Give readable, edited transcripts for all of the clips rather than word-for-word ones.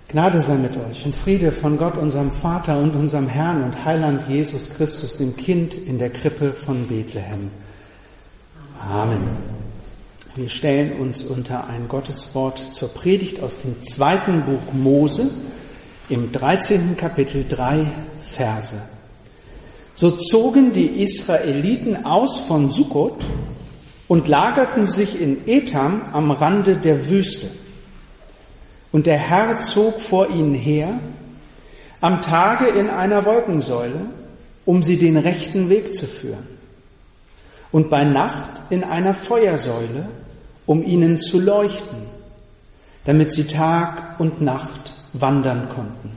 Gnade sei mit euch und Friede von Gott, unserem Vater und unserem Herrn und Heiland Jesus Christus, dem Kind in der Krippe von Bethlehem. Amen. Wir stellen uns unter ein Gotteswort zur Predigt aus dem 2. Buch Mose im 13. Kapitel 3 Verse. So zogen die Israeliten aus von Sukkot und lagerten sich in Etam am Rande der Wüste. Und der Herr zog vor ihnen her, am Tage in einer Wolkensäule, um sie den rechten Weg zu führen, und bei Nacht in einer Feuersäule, um ihnen zu leuchten, damit sie Tag und Nacht wandern konnten.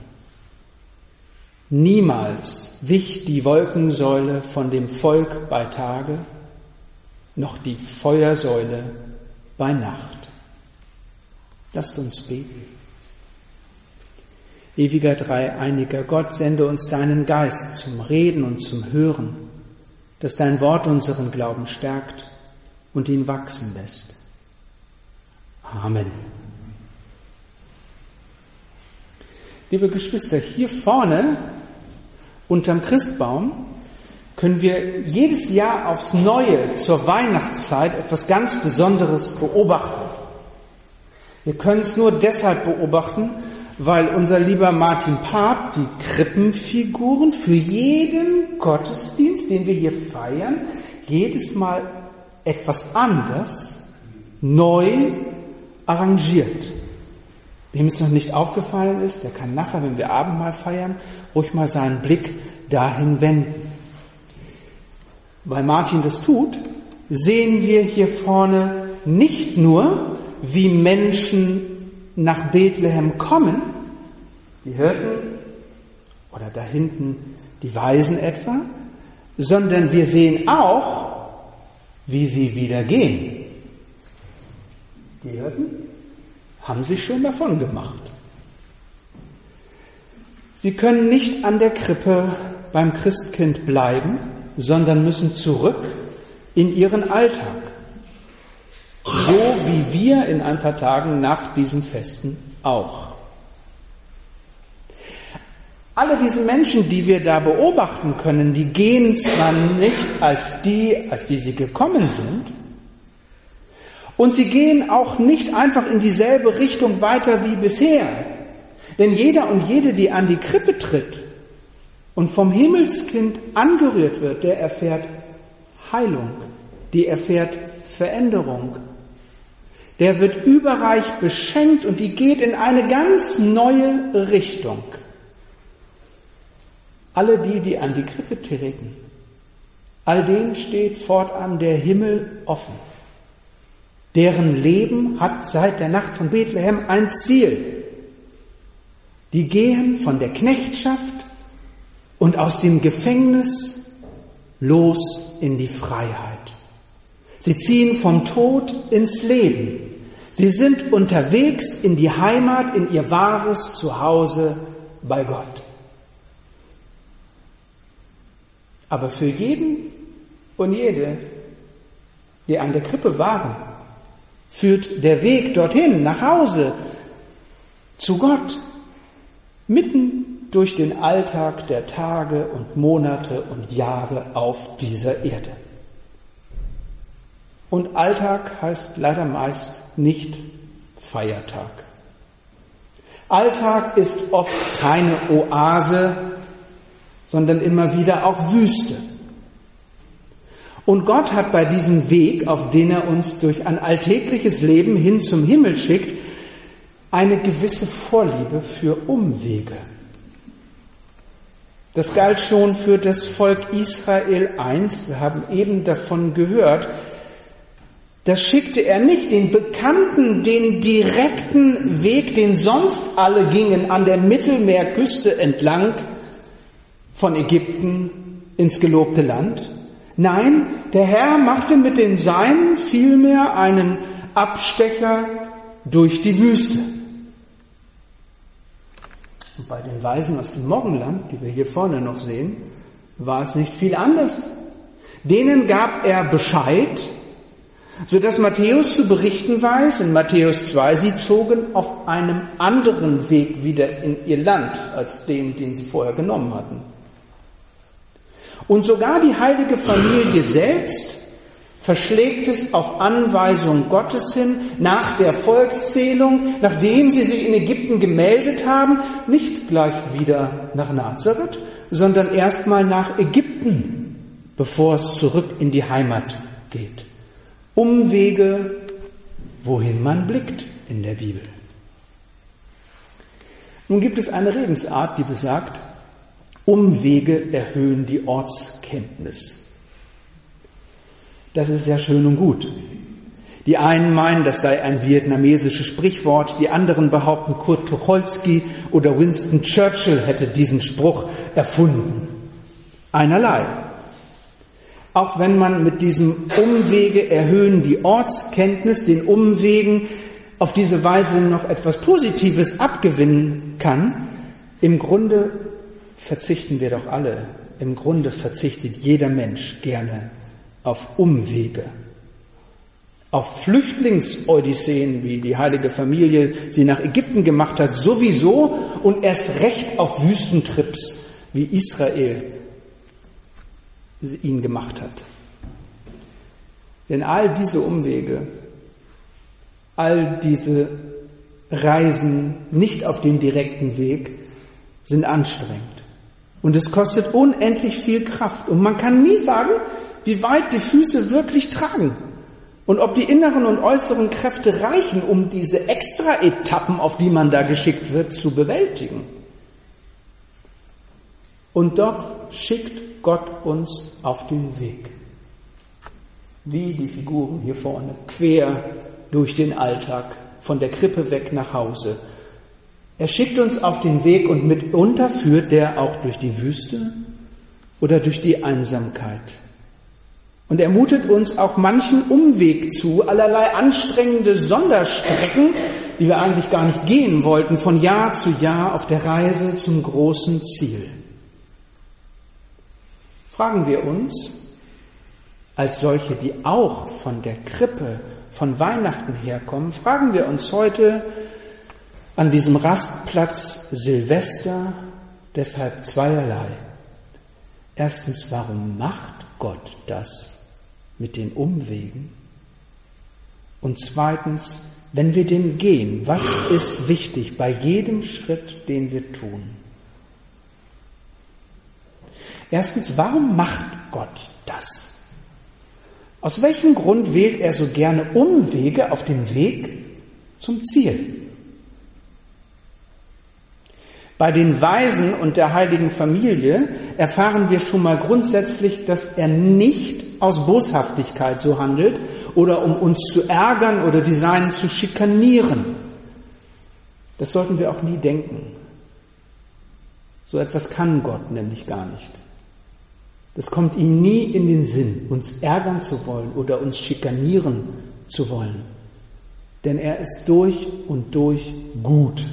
Niemals wich die Wolkensäule von dem Volk bei Tage, noch die Feuersäule bei Nacht. Lasst uns beten. Ewiger dreieiniger Gott, sende uns deinen Geist zum Reden und zum Hören, dass dein Wort unseren Glauben stärkt und ihn wachsen lässt. Amen. Liebe Geschwister, hier vorne unterm Christbaum können wir jedes Jahr aufs Neue zur Weihnachtszeit etwas ganz Besonderes beobachten. Wir können es nur deshalb beobachten, weil unser lieber Martin Paap die Krippenfiguren für jeden Gottesdienst, den wir hier feiern, jedes Mal etwas anders, neu arrangiert. Wem es noch nicht aufgefallen ist, der kann nachher, wenn wir Abendmahl feiern, ruhig mal seinen Blick dahin wenden. Weil Martin das tut, sehen wir hier vorne nicht nur, wie Menschen nach Bethlehem kommen, die Hirten oder da hinten die Weisen etwa, sondern wir sehen auch, wie sie wieder gehen. Die Hirten haben sich schon davon gemacht. Sie können nicht an der Krippe beim Christkind bleiben, sondern müssen zurück in ihren Alltag. So wie wir in ein paar Tagen nach diesen Festen auch. Alle diese Menschen, die wir da beobachten können, die gehen zwar nicht als die sie gekommen sind, und sie gehen auch nicht einfach in dieselbe Richtung weiter wie bisher. Denn jeder und jede, die an die Krippe tritt und vom Himmelskind angerührt wird, der erfährt Heilung, die erfährt Veränderung. Der wird überreich beschenkt und die geht in eine ganz neue Richtung. Alle die an die Krippe treten, all denen steht fortan der Himmel offen. Deren Leben hat seit der Nacht von Bethlehem ein Ziel. Die gehen von der Knechtschaft und aus dem Gefängnis los in die Freiheit. Sie ziehen vom Tod ins Leben. Sie sind unterwegs in die Heimat, in ihr wahres Zuhause bei Gott. Aber für jeden und jede, die an der Krippe waren, führt der Weg dorthin, nach Hause, zu Gott, mitten durch den Alltag der Tage und Monate und Jahre auf dieser Erde. Und Alltag heißt leider meist nicht Feiertag. Alltag ist oft keine Oase, sondern immer wieder auch Wüste. Und Gott hat bei diesem Weg, auf den er uns durch ein alltägliches Leben hin zum Himmel schickt, eine gewisse Vorliebe für Umwege. Das galt schon für das Volk Israel einst, wir haben eben davon gehört. Das schickte er nicht den bekannten, den direkten Weg, den sonst alle gingen, an der Mittelmeerküste entlang von Ägypten ins gelobte Land. Nein, der Herr machte mit den Seinen vielmehr einen Abstecher durch die Wüste. Und bei den Weisen aus dem Morgenland, die wir hier vorne noch sehen, war es nicht viel anders. Denen gab er Bescheid, sodass Matthäus zu berichten weiß, in Matthäus 2, sie zogen auf einem anderen Weg wieder in ihr Land, als dem, den sie vorher genommen hatten. Und sogar die heilige Familie selbst verschlägt es auf Anweisung Gottes hin, nach der Volkszählung, nachdem sie sich in Ägypten gemeldet haben, nicht gleich wieder nach Nazareth, sondern erstmal nach Ägypten, bevor es zurück in die Heimat geht. Umwege, wohin man blickt in der Bibel. Nun gibt es eine Redensart, die besagt, Umwege erhöhen die Ortskenntnis. Das ist ja schön und gut. Die einen meinen, das sei ein vietnamesisches Sprichwort, die anderen behaupten, Kurt Tucholsky oder Winston Churchill hätte diesen Spruch erfunden. Einerlei. Auch wenn man mit diesem Umwege erhöhen die Ortskenntnis, den Umwegen auf diese Weise noch etwas Positives abgewinnen kann, im Grunde verzichten wir doch alle, im Grunde verzichtet jeder Mensch gerne auf Umwege, auf Flüchtlingsodysseen, wie die heilige Familie sie nach Ägypten gemacht hat, sowieso und erst recht auf Wüstentrips, wie Israel ihn gemacht hat. Denn all diese Umwege, all diese Reisen nicht auf dem direkten Weg sind anstrengend. Und es kostet unendlich viel Kraft. Und man kann nie sagen, wie weit die Füße wirklich tragen und ob die inneren und äußeren Kräfte reichen, um diese Extra-Etappen, auf die man da geschickt wird, zu bewältigen. Und doch schickt Gott uns auf den Weg. Wie die Figuren hier vorne, quer durch den Alltag, von der Krippe weg nach Hause. Er schickt uns auf den Weg und mitunter führt er auch durch die Wüste oder durch die Einsamkeit. Und er mutet uns auch manchen Umweg zu, allerlei anstrengende Sonderstrecken, die wir eigentlich gar nicht gehen wollten, von Jahr zu Jahr auf der Reise zum großen Ziel. Fragen wir uns, als solche, die auch von der Krippe, von Weihnachten herkommen, fragen wir uns heute an diesem Rastplatz Silvester deshalb zweierlei. Erstens, warum macht Gott das mit den Umwegen? Und zweitens, wenn wir den gehen, was ist wichtig bei jedem Schritt, den wir tun? Erstens, warum macht Gott das? Aus welchem Grund wählt er so gerne Umwege auf dem Weg zum Ziel? Bei den Weisen und der heiligen Familie erfahren wir schon mal grundsätzlich, dass er nicht aus Boshaftigkeit so handelt oder um uns zu ärgern oder die Seinen zu schikanieren. Das sollten wir auch nie denken. So etwas kann Gott nämlich gar nicht. Das kommt ihm nie in den Sinn, uns ärgern zu wollen oder uns schikanieren zu wollen. Denn er ist durch und durch gut.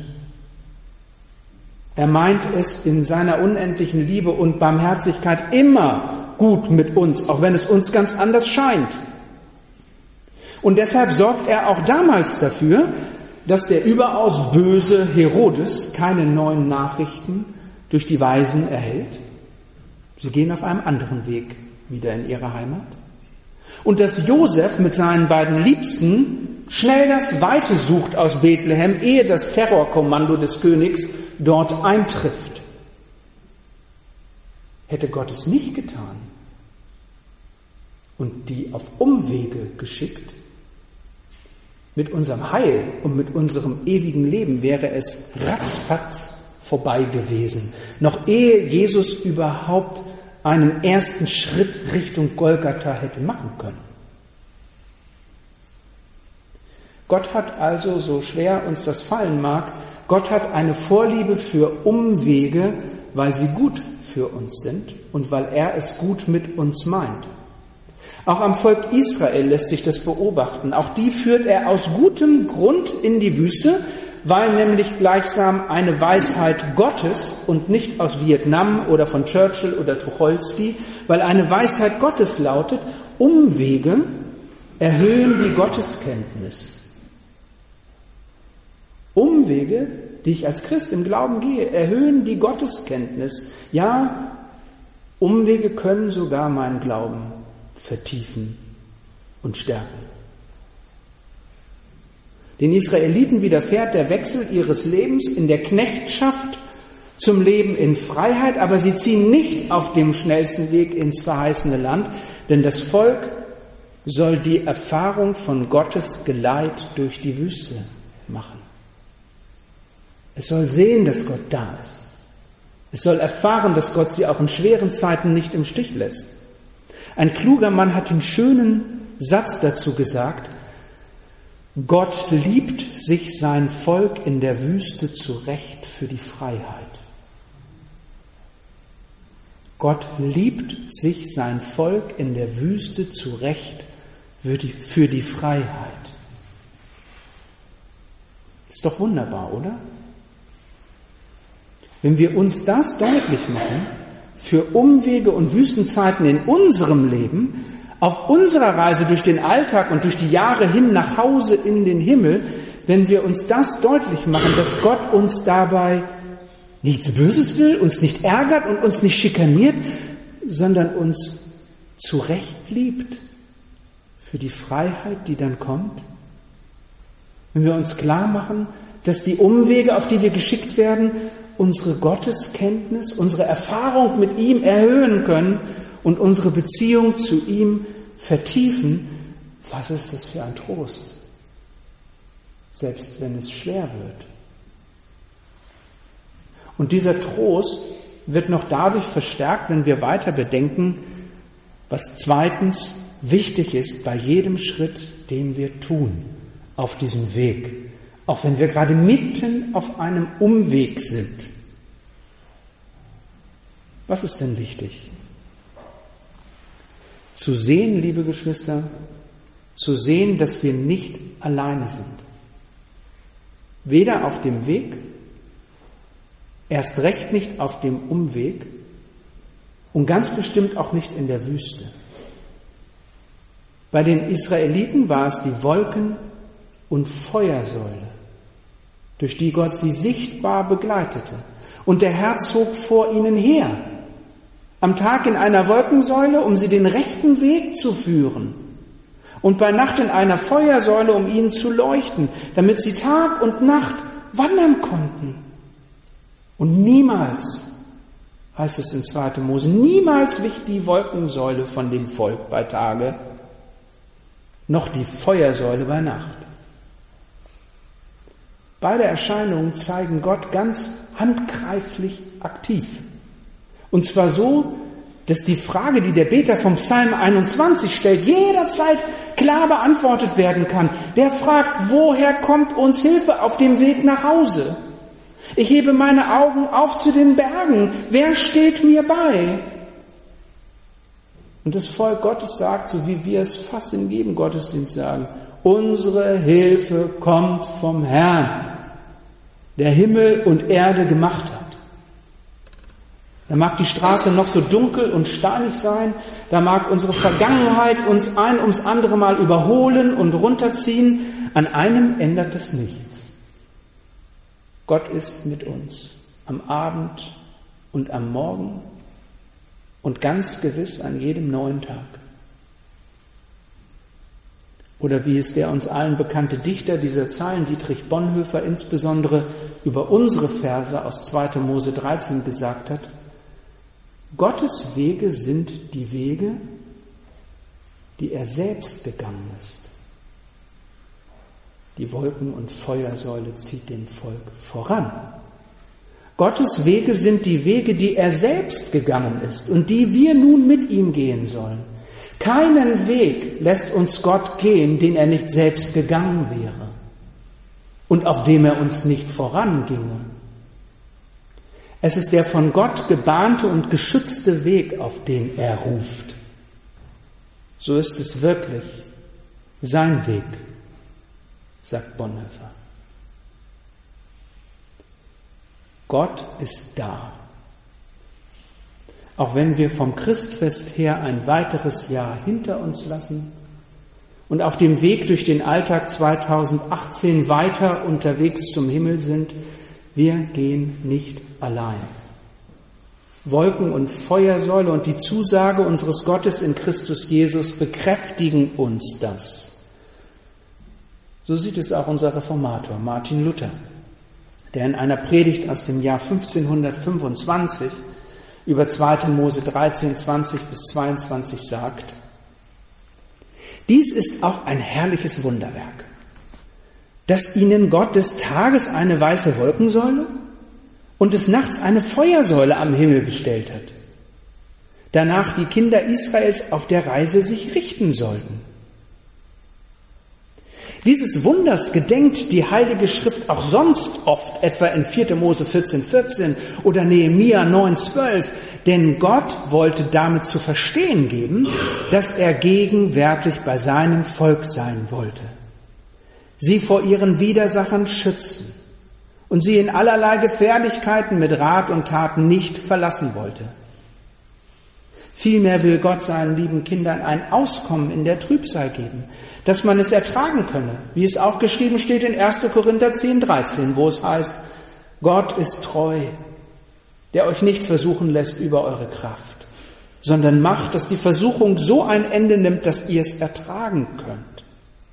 Er meint es in seiner unendlichen Liebe und Barmherzigkeit immer gut mit uns, auch wenn es uns ganz anders scheint. Und deshalb sorgt er auch damals dafür, dass der überaus böse Herodes keine neuen Nachrichten durch die Weisen erhält. Sie gehen auf einem anderen Weg wieder in ihre Heimat. Und dass Josef mit seinen beiden Liebsten schnell das Weite sucht aus Bethlehem, ehe das Terrorkommando des Königs dort eintrifft. Hätte Gott es nicht getan und die auf Umwege geschickt, mit unserem Heil und mit unserem ewigen Leben wäre es ratzfatz vorbei gewesen, noch ehe Jesus überhaupt einen ersten Schritt Richtung Golgatha hätte machen können. Gott hat also, so schwer uns das fallen mag, Gott hat eine Vorliebe für Umwege, weil sie gut für uns sind und weil er es gut mit uns meint. Auch am Volk Israel lässt sich das beobachten. Auch die führt er aus gutem Grund in die Wüste, weil nämlich gleichsam eine Weisheit Gottes und nicht aus Vietnam oder von Churchill oder Tucholsky, weil eine Weisheit Gottes lautet, Umwege erhöhen die Gotteskenntnis. Umwege, die ich als Christ im Glauben gehe, erhöhen die Gotteskenntnis. Ja, Umwege können sogar meinen Glauben vertiefen und stärken. Den Israeliten widerfährt der Wechsel ihres Lebens in der Knechtschaft zum Leben in Freiheit, aber sie ziehen nicht auf dem schnellsten Weg ins verheißene Land, denn das Volk soll die Erfahrung von Gottes Geleit durch die Wüste machen. Es soll sehen, dass Gott da ist. Es soll erfahren, dass Gott sie auch in schweren Zeiten nicht im Stich lässt. Ein kluger Mann hat den schönen Satz dazu gesagt: Gott liebt sich sein Volk in der Wüste zurecht für die Freiheit. Gott liebt sich sein Volk in der Wüste zurecht für die Freiheit. Ist doch wunderbar, oder? Wenn wir uns das deutlich machen, für Umwege und Wüstenzeiten in unserem Leben, auf unserer Reise durch den Alltag und durch die Jahre hin nach Hause in den Himmel, wenn wir uns das deutlich machen, dass Gott uns dabei nichts Böses will, uns nicht ärgert und uns nicht schikaniert, sondern uns zurecht liebt für die Freiheit, die dann kommt. Wenn wir uns klar machen, dass die Umwege, auf die wir geschickt werden, unsere Gotteskenntnis, unsere Erfahrung mit ihm erhöhen können und unsere Beziehung zu ihm vertiefen, was ist das für ein Trost? Selbst wenn es schwer wird. Und dieser Trost wird noch dadurch verstärkt, wenn wir weiter bedenken, was zweitens wichtig ist bei jedem Schritt, den wir tun auf diesem Weg, auch wenn wir gerade mitten auf einem Umweg sind. Was ist denn wichtig? Zu sehen, liebe Geschwister, zu sehen, dass wir nicht alleine sind. Weder auf dem Weg, erst recht nicht auf dem Umweg und ganz bestimmt auch nicht in der Wüste. Bei den Israeliten war es die Wolken- und Feuersäule, durch die Gott sie sichtbar begleitete. Und der Herr zog vor ihnen her, am Tag in einer Wolkensäule, um sie den rechten Weg zu führen, und bei Nacht in einer Feuersäule, um ihnen zu leuchten, damit sie Tag und Nacht wandern konnten. Und niemals, heißt es in 2. Mose, niemals wich die Wolkensäule von dem Volk bei Tage, noch die Feuersäule bei Nacht. Beide Erscheinungen zeigen Gott ganz handgreiflich aktiv. Und zwar so, dass die Frage, die der Beter vom Psalm 21 stellt, jederzeit klar beantwortet werden kann. Der fragt, woher kommt uns Hilfe auf dem Weg nach Hause? Ich hebe meine Augen auf zu den Bergen. Wer steht mir bei? Und das Volk Gottes sagt, so wie wir es fast in jedem Gottesdienst sagen, unsere Hilfe kommt vom Herrn, der Himmel und Erde gemacht hat. Da mag die Straße noch so dunkel und steinig sein, da mag unsere Vergangenheit uns ein ums andere Mal überholen und runterziehen, an einem ändert es nichts. Gott ist mit uns am Abend und am Morgen und ganz gewiss an jedem neuen Tag. Oder wie es der uns allen bekannte Dichter dieser Zeilen, Dietrich Bonhoeffer, insbesondere über unsere Verse aus 2. Mose 13 gesagt hat: Gottes Wege sind die Wege, die er selbst gegangen ist. Die Wolken- und Feuersäule zieht dem Volk voran. Gottes Wege sind die Wege, die er selbst gegangen ist und die wir nun mit ihm gehen sollen. Keinen Weg lässt uns Gott gehen, den er nicht selbst gegangen wäre und auf dem er uns nicht voranginge. Es ist der von Gott gebahnte und geschützte Weg, auf den er ruft. So ist es wirklich sein Weg, sagt Bonhoeffer. Gott ist da. Auch wenn wir vom Christfest her ein weiteres Jahr hinter uns lassen und auf dem Weg durch den Alltag 2018 weiter unterwegs zum Himmel sind, wir gehen nicht allein. Wolken- und Feuersäule und die Zusage unseres Gottes in Christus Jesus bekräftigen uns das. So sieht es auch unser Reformator Martin Luther, der in einer Predigt aus dem Jahr 1525 über 2. Mose 13, 20 bis 22 sagt: Dies ist auch ein herrliches Wunderwerk, dass ihnen Gott des Tages eine weiße Wolkensäule und des Nachts eine Feuersäule am Himmel gestellt hat, danach die Kinder Israels auf der Reise sich richten sollten. Dieses Wunders gedenkt die Heilige Schrift auch sonst oft, etwa in 4. Mose 14, 14 oder Nehemia 9, 12, denn Gott wollte damit zu verstehen geben, dass er gegenwärtig bei seinem Volk sein wollte, sie vor ihren Widersachern schützen und sie in allerlei Gefährlichkeiten mit Rat und Tat nicht verlassen wollte. Vielmehr will Gott seinen lieben Kindern ein Auskommen in der Trübsal geben, dass man es ertragen könne, wie es auch geschrieben steht in 1. Korinther 10, 13, wo es heißt: Gott ist treu, der euch nicht versuchen lässt über eure Kraft, sondern macht, dass die Versuchung so ein Ende nimmt, dass ihr es ertragen könnt.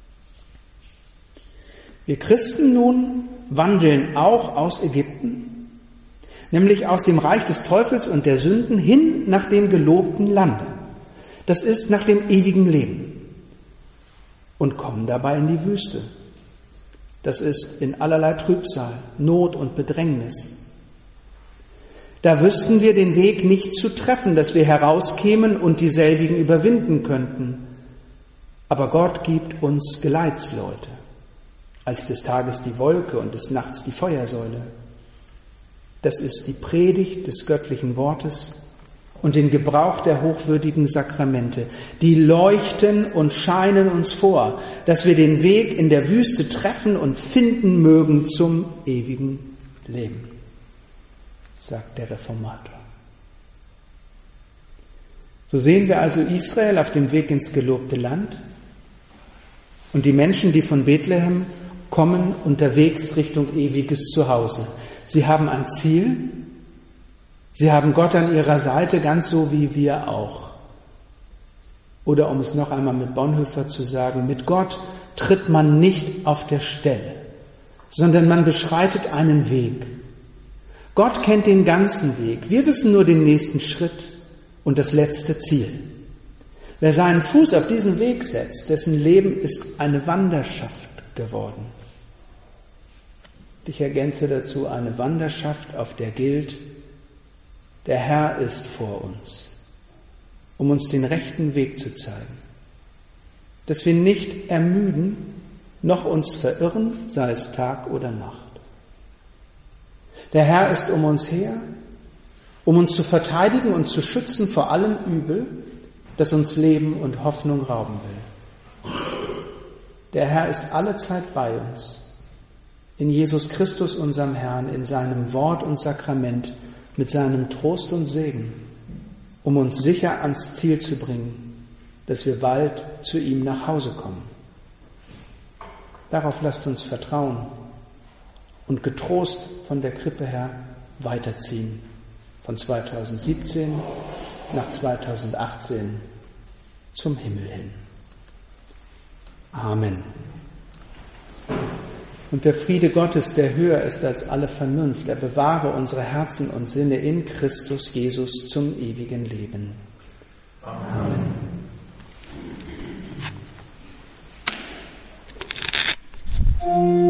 Wir Christen nun wandeln auch aus Ägypten, nämlich aus dem Reich des Teufels und der Sünden hin nach dem gelobten Lande. Das ist nach dem ewigen Leben. Und kommen dabei in die Wüste. Das ist in allerlei Trübsal, Not und Bedrängnis. Da wüssten wir den Weg nicht zu treffen, dass wir herauskämen und dieselbigen überwinden könnten. Aber Gott gibt uns Geleitsleute, als des Tages die Wolke und des Nachts die Feuersäule. Das ist die Predigt des göttlichen Wortes und den Gebrauch der hochwürdigen Sakramente. Die leuchten und scheinen uns vor, dass wir den Weg in der Wüste treffen und finden mögen zum ewigen Leben, sagt der Reformator. So sehen wir also Israel auf dem Weg ins gelobte Land und die Menschen, die von Bethlehem kommen, unterwegs Richtung ewiges Zuhause. Sie haben ein Ziel, sie haben Gott an ihrer Seite, ganz so wie wir auch. Oder um es noch einmal mit Bonhoeffer zu sagen, mit Gott tritt man nicht auf der Stelle, sondern man beschreitet einen Weg. Gott kennt den ganzen Weg, wir wissen nur den nächsten Schritt und das letzte Ziel. Wer seinen Fuß auf diesen Weg setzt, dessen Leben ist eine Wanderschaft geworden. Ich ergänze dazu eine Wanderschaft, auf der gilt: Der Herr ist vor uns, um uns den rechten Weg zu zeigen, dass wir nicht ermüden, noch uns verirren, sei es Tag oder Nacht. Der Herr ist um uns her, um uns zu verteidigen und zu schützen vor allem Übel, das uns Leben und Hoffnung rauben will. Der Herr ist allezeit bei uns, in Jesus Christus, unserem Herrn, in seinem Wort und Sakrament, mit seinem Trost und Segen, um uns sicher ans Ziel zu bringen, dass wir bald zu ihm nach Hause kommen. Darauf lasst uns vertrauen und getrost von der Krippe her weiterziehen, von 2017 nach 2018 zum Himmel hin. Amen. Und der Friede Gottes, der höher ist als alle Vernunft, er bewahre unsere Herzen und Sinne in Christus Jesus zum ewigen Leben. Amen. Amen.